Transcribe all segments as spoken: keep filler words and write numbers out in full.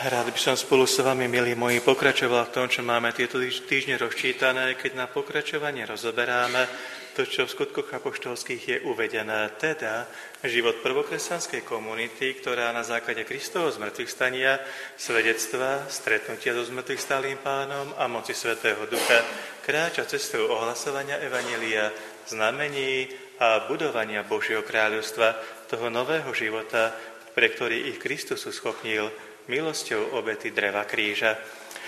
Rád by som spolu s vami, milí moji, pokračoval v tom, čo máme tieto týždne rozčítané, keď na pokračovanie rozoberáme to, čo v skutkoch apoštolských je uvedené, teda život prvokresťanskej komunity, ktorá na základe Kristovho zmŕtvychstania, svedectva, stretnutia so zmŕtvychstalým Pánom a moci Svätého Ducha kráča cestou ohlasovania evanjelia, znamení a budovania Božieho kráľovstva, toho nového života, pre ktorý ich Kristus uschopnil milosťou obety dreva kríža.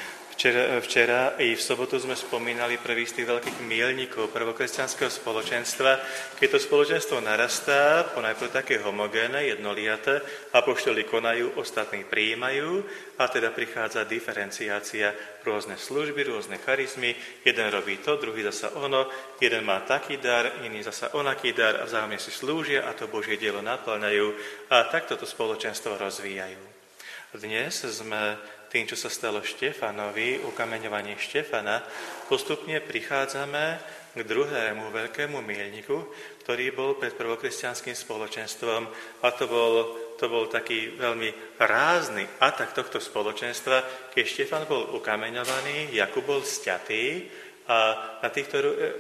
Včera, včera i v sobotu sme spomínali prvý z tých veľkých míľnikov prvokresťanského spoločenstva, keď to spoločenstvo narastá, ponajprv také homogénne, jednoliaté, apoštoli konajú, ostatní prijímajú a teda prichádza diferenciácia, rôzne služby, rôzne charizmy, jeden robí to, druhý zasa ono, jeden má taký dar, iný zasa onaký dar a vzájomne si slúžia a to Božie dielo naplňajú a takto to spoločenstvo rozvíjajú. Dnes sme tým, čo sa stalo Štefanovi, ukameňovaní Štefana, postupne prichádzame k druhému veľkému míľniku, ktorý bol pred prvokresťanským spoločenstvom a to bol, to bol taký veľmi rázny atak tohto spoločenstva, keď Štefan bol ukameňovaný, Jakub bol sťatý a na týchto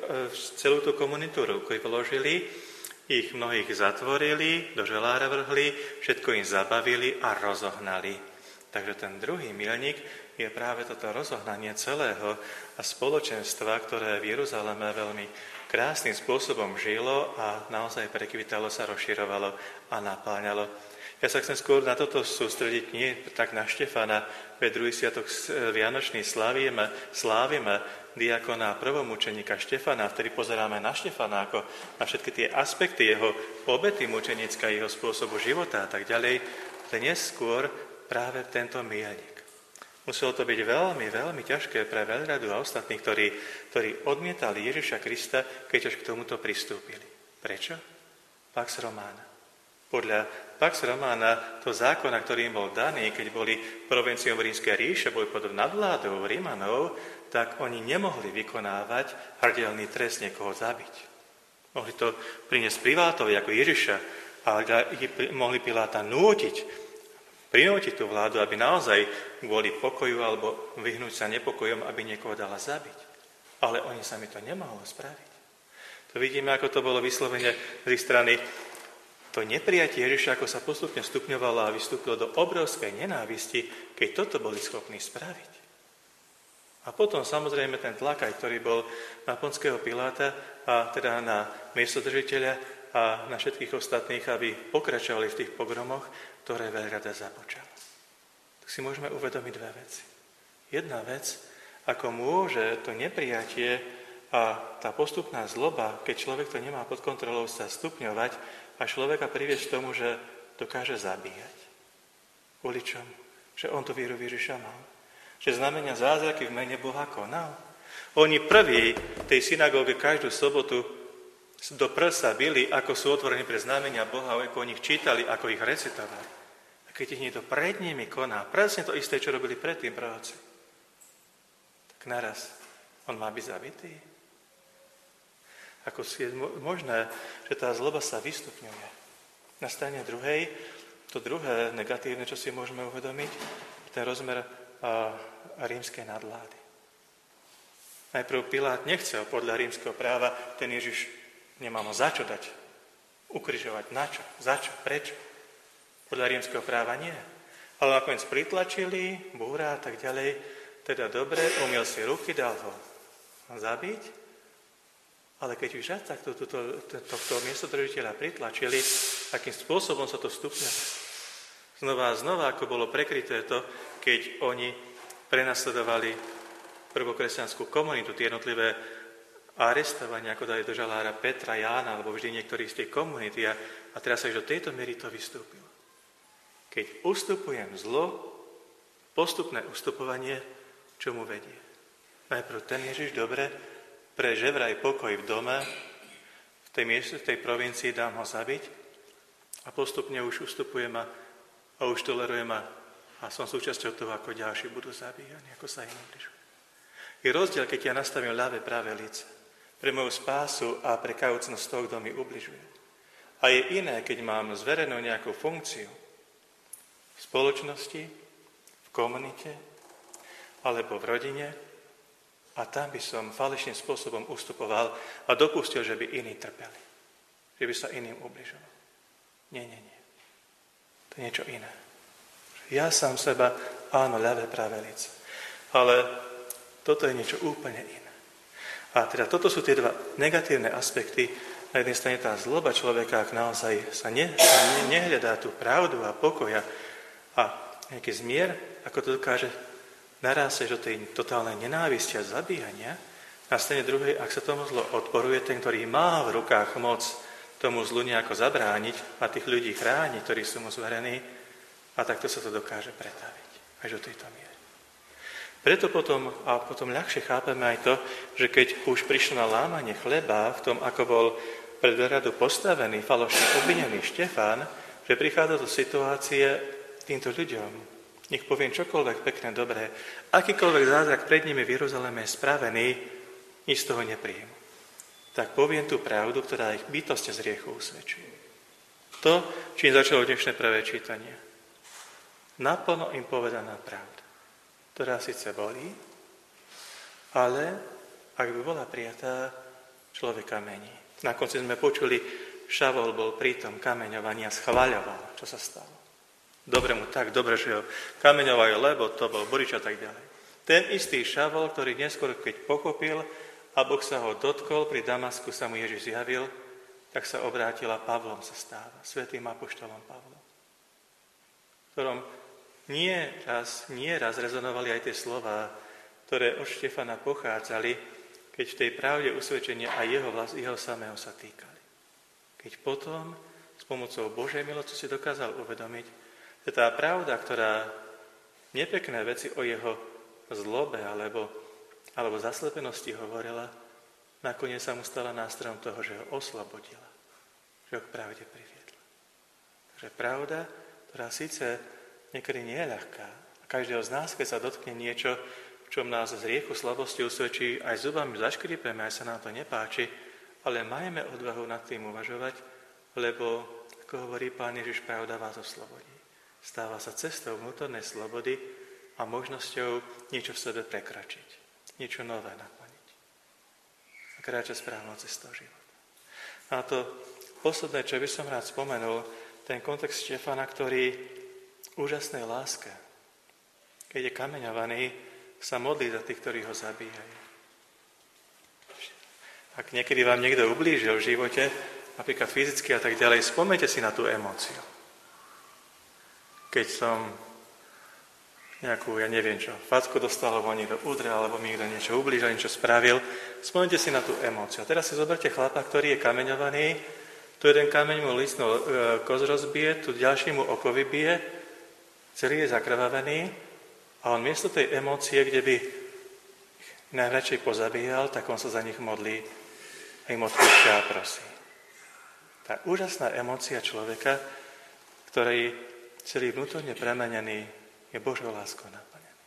celú tú komunitu ruky vložili, ich mnohých zatvorili, do želára vrhli, všetko im zabavili a rozohnali. Takže ten druhý míľnik je práve toto rozohnanie celého a spoločenstva, ktoré v Jeruzaleme veľmi krásnym spôsobom žilo a naozaj prekvitalo sa, rozširovalo a napáňalo. Ja sa chcem skôr na toto sústrediť, nie tak na Štefana, veď druhý sviatok vianočný slávime, slávime diakona a prvomučeníka Štefana, vtedy pozeráme na Štefana ako na všetky tie aspekty jeho obety mučenícka, jeho spôsobu života a tak ďalej. Dnes skôr práve tento míľnik. Muselo to byť veľmi, veľmi ťažké pre veľradu a ostatných, ktorí, ktorí odmietali Ježiša Krista, keď až k tomuto pristúpili. Prečo? Pax Romana. Podľa Pax Romana, to zákona, ktorý im bol daný, keď boli provinciou Rímskej ríše, boli pod nadvládou Rímanov, tak oni nemohli vykonávať hrdelný trest niekoho zabiť. Mohli to priniesť Pilátovi ako Ježiša, ale mohli Piláta nútiť, prinútiť tú vládu, aby naozaj kvôli pokoju alebo vyhnúť sa nepokojom, aby niekoho dala zabiť. Ale oni sami to nemohli spraviť. To vidíme, ako to bolo vyslovene z ich strany. To neprijatie Ježiša, ako sa postupne stupňovalo a vystúpilo do obrovskej nenávisti, keď toto boli schopní spraviť. A potom samozrejme ten tlak, ktorý bol na Ponského Piláta a teda na miestodržiteľa a na všetkých ostatných, aby pokračovali v tých pogromoch, ktoré veľrada započala. Tak si môžeme uvedomiť dve veci. Jedna vec, ako môže to neprijatie a tá postupná zloba, keď človek to nemá pod kontrolou, sa stupňovať a človeka priviesť k tomu, že dokáže zabíjať. Kvôli čomu? Že on to vieru Ježiša mal. Že znamenia zázraky v mene Boha konal. Oni prví v tej synagóge každú sobotu do prsa bili, ako sú otvorení pre znamenia Boha, ako o nich čítali, ako ich recitovali. A keď ich niekto pred nimi koná, presne to isté, čo robili predtým proroci, tak naraz on má byť zabitý. Ako je možné, že tá zloba sa vystupňuje. Na strane druhej, to druhé negatívne, čo si môžeme uvedomiť, ten rozmer a rímskej nadvlády. Najprv Pilát nechcel podľa rímskeho práva, ten Ježiš nemá mu za čo dať, ukrižovať, na čo, za čo, prečo. Podľa rímskeho práva nie. Ale nakoniec pritlačili, búra a tak ďalej, teda dobre, umiel si ruky, dal ho zabiť, ale keď už raz takto tohto miestodržiteľa pritlačili, akým spôsobom sa to stupňuje. Znova a znova, ako bolo prekryté to, keď oni prenasledovali prvokresťanskú komunitu, tie jednotlivé arestovania, ako dali do žalára Petra, Jána, alebo vždy niektorých z tej komunity. A, a teraz sa už do tejto miery to vystúpilo. Keď ustupujem zlo, postupné ustupovanie, čomu vedie? Najprv ten Ježiš, dobre, pre ževraj pokoj v dome, v tej, mieste, v tej provincii dám ho zabiť a postupne už ustupujem a A už tolerujem a, a som súčasťou toho, ako ďalší budú zabíjani, ako sa im ubližuje. Je rozdiel, keď ja nastavím ľavé práve lice pre moju spásu a pre kajúcnosť toho, kto mi ubližuje. A je iné, keď mám zverenú nejakú funkciu v spoločnosti, v komunite alebo v rodine a tam by som falešným spôsobom ustupoval a dopustil, že by iní trpeli. Že by sa iným ubližoval. Nie, nie, nie. To je niečo iné. Ja sám seba, áno, ľavé, pravé lice. Ale toto je niečo úplne iné. A teda toto sú tie dva negatívne aspekty. Na jednej strane tá zloba človeka, ak naozaj sa, ne, sa ne, nehľadá tú pravdu a pokoja a nejaký zmier, ako to dokáže narásť do tej totálnej nenávisti a zabíjania. Na strane druhej, ak sa tomu zlo odporuje, ten, ktorý má v rukách moc tomu zlu nejako zabrániť a tých ľudí chrániť, ktorí sú mu zverení, a takto sa to dokáže pretaviť až do tejto miery. Preto potom, a potom ľahšie chápeme aj to, že keď už prišlo na lámanie chleba v tom, ako bol pred radu postavený, falošne obvinený Štefán, že prichádza do situácie týmto ľuďom. Nech poviem čokoľvek pekné, dobré, akýkoľvek zázrak pred nimi v Jeruzaleme je spravený, nič z toho nepríjmu. Tak poviem tú pravdu, ktorá ich bytostne z hriechu usvedčuje. To, čím začalo dnešné prvé čítanie. Naplno im povedaná pravda, ktorá síce bolí, ale ak by bola prijatá, človeka mení. Na konci sme počuli, Šavol bol pri tom kameňovaní a schvaľoval, čo sa stalo. Dobre mu tak, dobre, že ho kameňovajú, lebo to bol Borič a tak ďalej. Ten istý Šavol, ktorý neskôr, keď pochopil a Boh sa ho dotkol, pri Damasku sa mu Ježiš zjavil, tak sa obrátila, Pavlom sa stáva, svätým apoštolom Pavlom, ktorom nie raz, nie raz rezonovali aj tie slová, ktoré od Štefana pochádzali, keď v tej pravde usvedčenia aj jeho, vlast, jeho samého sa týkali. Keď potom s pomocou Božej milosti si dokázal uvedomiť, že tá pravda, ktorá nepekné veci o jeho zlobe alebo, alebo zaslepenosti hovorila, nakoniec sa mu stala nástrojom toho, že ho oslobodila, že ho k pravde priviedla. Takže pravda, ktorá síce niekedy nie je ľahká. A každého z nás, keď sa dotkne niečo, v čom nás z riechu slabosti usvedčí, aj zubami zaškripeme, aj sa nám to nepáči, ale majme odvahu nad tým uvažovať, lebo, ako hovorí Pán Ježiš, pravda vás oslobodí. Stáva sa cestou vnútornej slobody a možnosťou niečo v sebe prekračiť. Niečo nové naplniť. A kráča správnou cestou života. A to posledné, čo by som rád spomenul, ten kontext Štefana, ktorý úžasnej láske, keď je kameňovaný, sa modlí za tých, ktorí ho zabíjajú. Ak niekedy vám niekto ublížil v živote, napríklad fyzicky a tak ďalej, spomeňte si na tú emóciu. Keď som nejakú, ja neviem čo, facku dostal, alebo niekto udrel, alebo mi niekto niečo ublížil, niečo spravil, spomeňte si na tú emóciu. A teraz si zoberte chlapa, ktorý je kameňovaný, tu jeden kameň mu listnú koz rozbije, tu ďalší mu oko vybije, celý je zakrvavený a on miesto tej emócie, kde by ich najradšej pozabíjal, tak on sa za nich modlí a im odpúšťa a prosí. Tá úžasná emócia človeka, ktorý celý vnútorne premenený, je Božou láskou naplnený.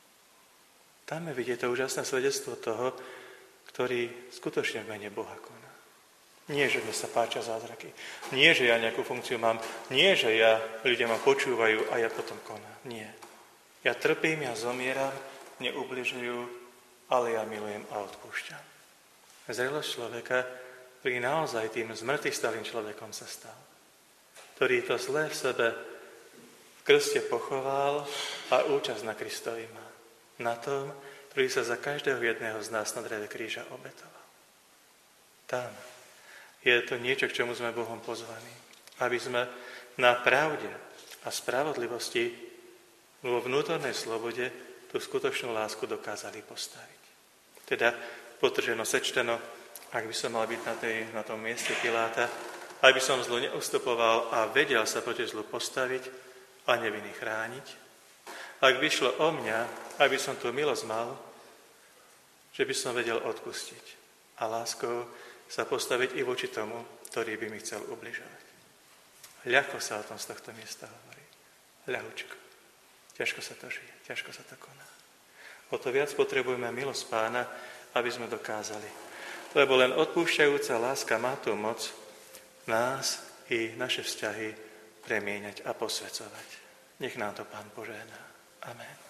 Tam je vidieť to úžasné svedectvo toho, ktorý skutočne v mene Boha koná. Nie, že mi sa páčia zázraky. Nie, že ja nejakú funkciu mám. Nie, že ja, ľudia ma počúvajú a ja potom konám. Nie. Ja trpím, ja zomieram, mne ubližujú, ale ja milujem a odpúšťam. Zrelosť človeka, ktorý naozaj tým zmrtvých stalým človekom sa stal. Ktorý to zlé v sebe v krste pochoval a účasť na Kristovi má. Na tom, ktorý sa za každého jedného z nás na dreve kríža obetoval. Tam je to niečo, k čomu sme Bohom pozvaní. Aby sme na pravde a spravodlivosti vo vnútornej slobode tú skutočnú lásku dokázali postaviť. Teda potrženo, sečteno, ak by som mal byť na, tej, na tom mieste Piláta, aby som zlu neustupoval a vedel sa proti zlu postaviť a neviny chrániť. Ak by šlo o mňa, aby som tú milosť mal, že by som vedel odpustiť a láskou sa postaviť i voči tomu, ktorý by mi chcel ubližovať. Ľahko sa o tom z tohto miesta hovorí. Ľahučko. Ťažko sa to žije, ťažko sa to koná. O to viac potrebujeme milosť Pána, aby sme dokázali. Lebo len odpúšťajúca láska má tú moc nás i naše vzťahy premieňať a posvedzovať. Nech nám to Pán požehná. Amen.